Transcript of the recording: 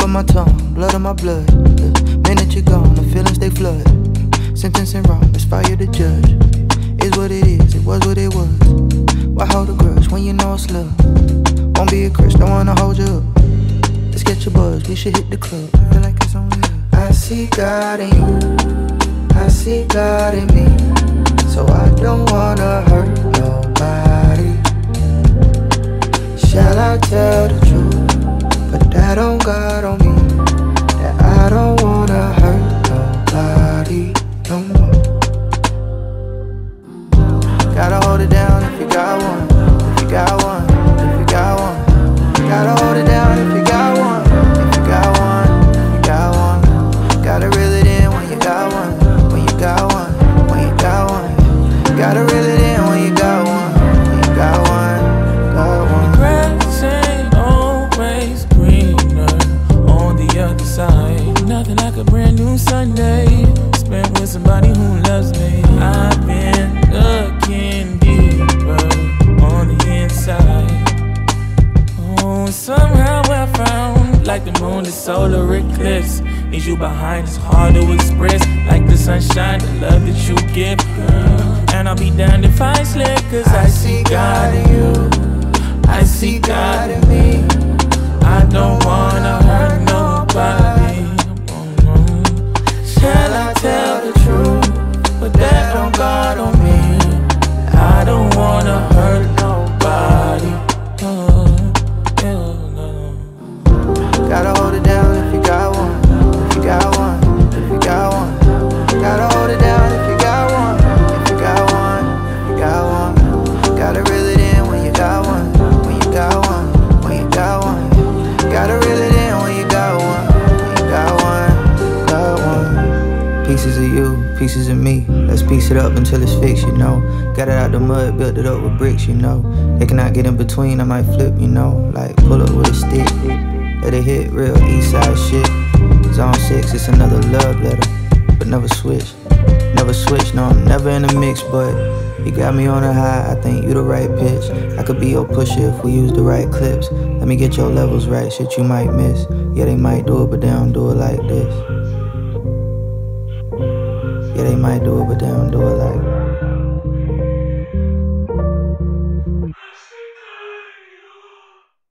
of my tongue, blood of my blood. The minute you're gone, the feelings they flood. Sentencing wrong, it's fire to judge. Is what it is, it was what it was. Why hold a grudge when you know it's love? Won't be a crush, don't wanna hold you up. Let's get your buzz, we should hit the club. I feel like it's only us. I see God in you, I see God in me. So I don't wanna hurt nobody. Shall I tell the truth? Put that on God, on me. That I don't wanna hurt nobody no more. Gotta hold it down if you got one. If you got one, if you got one. Gotta hold it down if you got one. If you got one, if you got one. Gotta reel it in when you got one. When you got one, when you got one. Gotta reel it in when you got one. When you got one, got one. The grass ain't always greener on the other side. Nothing like a brand new Sunday spent with somebody who loves me. I've been looking deeper on the inside. Oh, somehow I found like the moon, the solar eclipse. Need you behind, it's hard to express. Like the sunshine, the love that you give, girl. And I'll be damned if I slip, cause I see God in you, I see God in me. I don't wanna hurt nobody. Shall I tell the truth? Put that on God, on me. I don't wanna hurt nobody. Gotta hold it down if you got one. If you got one, if you got one. Gotta hold it down if you got one. If you got one, if you got one. Gotta reel it in when you got one. When you got one, when you got one. Gotta reel it in when you got one. When you got one, got one. Pieces of you, pieces of me. Let's piece it up until it's fixed, you know. Got it out the mud, built it up with bricks, you know. They cannot get in between, I might flip, you know. Like pull up with a stick. Let it hit real east side shit. Zone 6, it's another love letter. But never switch. Never switch, no, I'm never in the mix. But you got me on a high, I think you the right pitch. I could be your pusher if we use the right clips. Let me get your levels right, shit you might miss. Yeah, they might do it, but they don't do it like this. Yeah, they might do it, but they don't do it like this.